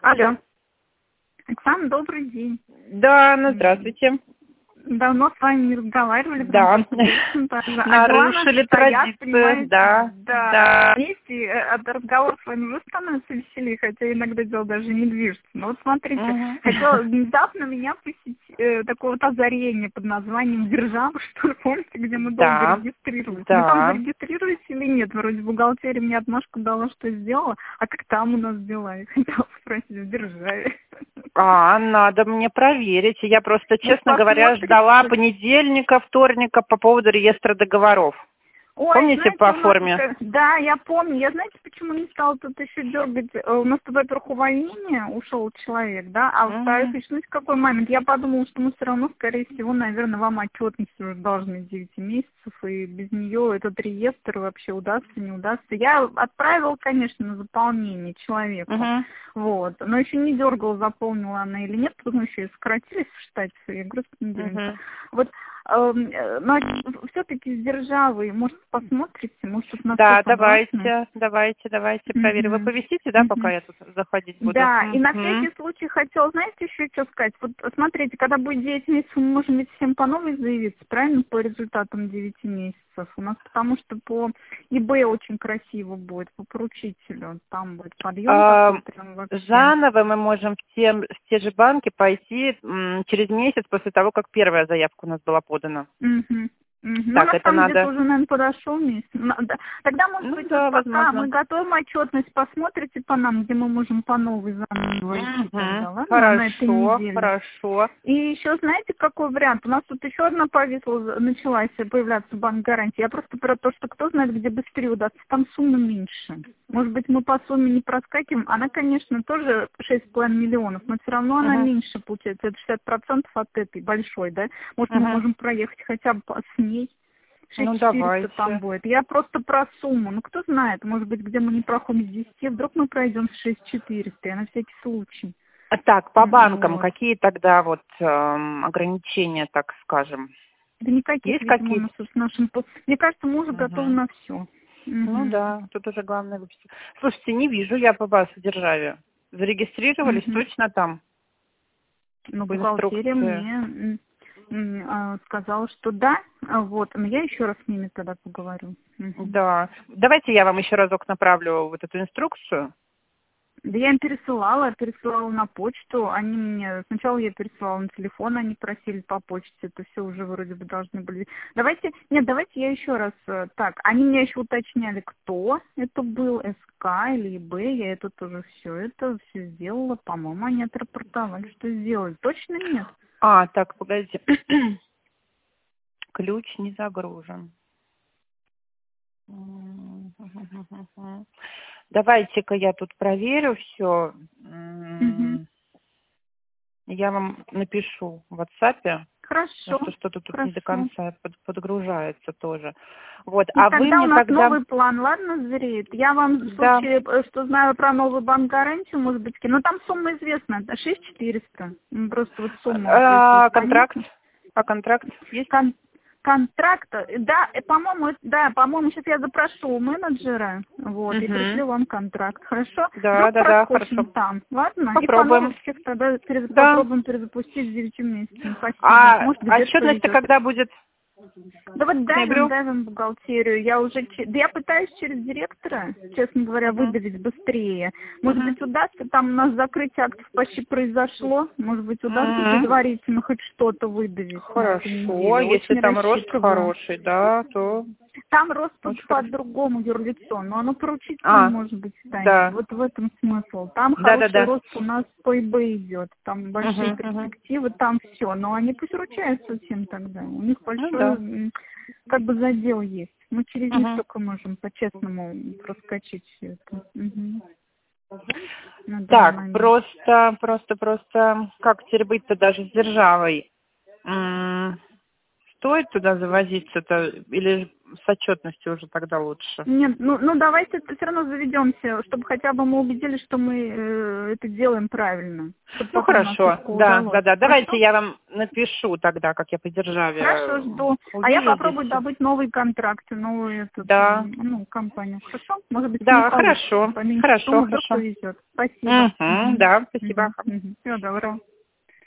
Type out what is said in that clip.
Алло. Оксана, добрый день. Да, ну здравствуйте. Давно с вами не разговаривали. Да. Нарушили традицию, да. Да. Вместе разговор с вами уже становится веселее, хотя иногда дело даже не движется. Но вот смотрите, недавно меня посетило такое вот озарение под названием «Держава», что ли, помните, где мы долго регистрировались? Да. Мы там зарегистрировались или нет? Вроде бухгалтерия мне отмашку дала, что сделала. А как там у нас дела? Я хотела спросить, в «Державе». Надо мне проверить. Я просто, честно говоря, ждала понедельника, вторника по поводу реестра договоров. Ой, помните, знаете, по форме? Да, я помню. Я, знаете, почему не стала тут еще дергать? У нас, во-первых, увольнение, ушел человек, да, а во-вторых, еще знаете, какой момент? Я подумала, что мы все равно, скорее всего, наверное, вам отчетность уже должны 9 месяцев, и без нее этот реестр вообще удастся, не удастся. Я отправила, конечно, на заполнение человеку, вот, но еще не дергала, заполнила она или нет, потому что еще и сократились в штате, я говорю, вот. Но все-таки с державой, может, посмотрите, может, тут на Да, все согласны? давайте проверим. Вы повисите, да, пока я тут заходить буду? Да, и на всякий случай хотела, знаете, еще что сказать? Вот смотрите, когда будет 9 месяцев, мы можем ведь всем по новой заявиться, правильно, по результатам 9 месяцев? У нас потому что по eBay очень красиво будет, по поручителю, там будет подъем. Заново мы можем в те же банки пойти через месяц после того, как первая заявка у нас была подана. Так, это надо... где-то уже, наверное, подошел месяц. Тогда, может быть, да, вот пока возможно. мы готовим отчетность, посмотрите по нам, где мы можем по новой заново идти тогда, ладно? Хорошо, на этой неделе. Хорошо. И еще, знаете, какой вариант? У нас тут еще одна повисла, началась появляться банк гарантии. Я просто про то, что кто знает, где быстрее удастся, там сумма меньше. Может быть, мы по сумме не проскакиваем. Она, конечно, тоже 6,5 миллионов, но все равно она меньше получается. Это 60% от этой большой, да? Может, мы можем проехать хотя бы с ней. 6400 там будет. Я просто про сумму. Ну, кто знает, может быть, где мы не проходим с 10, вдруг мы пройдем с 6400, я на всякий случай. Так, по банкам какие тогда вот ограничения, так скажем? Да никаких, есть какие-то? Мне кажется, мы уже готовы на все. Ну да, тут уже главное выпустить. Слушайте, не вижу я по вас в державе. Зарегистрировались точно там? Ну, бухгалтерия мне сказала, что да, вот, но я еще раз с ними тогда поговорю. Да, давайте я вам еще разок направлю вот эту инструкцию. Да я им пересылала на почту, они мне, сначала я пересылала на телефон, они просили по почте, это все уже вроде бы должны были. Давайте я еще раз, так, они меня еще уточняли, кто это был, СК или ИБ, я это тоже все сделала, по-моему, они отрапортовали, что сделали, точно нет? Так, погодите, ключ не загружен. Давайте-ка я тут проверю все. Я вам напишу в WhatsApp. Хорошо. Что-то тут не до конца подгружается тоже. Вот. И тогда у нас новый план, ладно, зреет? Я вам в случае, что знаю про новый банк гарантию, может быть, но там сумма известна, это 6400. Просто вот сумма. Контракт? А контракт есть? Контракта, по-моему, сейчас я запрошу у менеджера, вот, и пришлю вам контракт, хорошо? Да, хорошо. Там, ладно? Попробуем. И по всех тогда попробуем перезапустить с 9 месяцев. Спасибо. Отчетность-то когда будет? Да вот давим бухгалтерию. Я пытаюсь через директора, честно говоря, выдавить быстрее. Может быть, удастся, там у нас закрытие актов почти произошло, может быть, удастся предварительно хоть что-то выдавить. Хорошо, если там рост хороший, да, то... Там рост по другому юрлицу, но оно поручительно может быть станет. Да. Вот в этом смысл. Там хороший рост у нас по ИБ идет, там большие перспективы, там все. Но они пусть ручаются всем тогда. У них большой как бы задел есть. Мы через них только можем по-честному проскочить все это. Так, просто, как теперь быть-то даже с державой? Стоит туда завозиться-то или с отчетностью уже тогда лучше. Нет, ну давайте все равно заведемся, чтобы хотя бы мы убедились, что мы это делаем правильно. Ну хорошо, да. Давайте я вам напишу тогда, как я по державе. Хорошо, жду. А я попробую добыть новый контракт, новую компанию. Хорошо? Может быть, да, хорошо. Хорошо. Повезет. Спасибо. Да, спасибо. Всего доброго.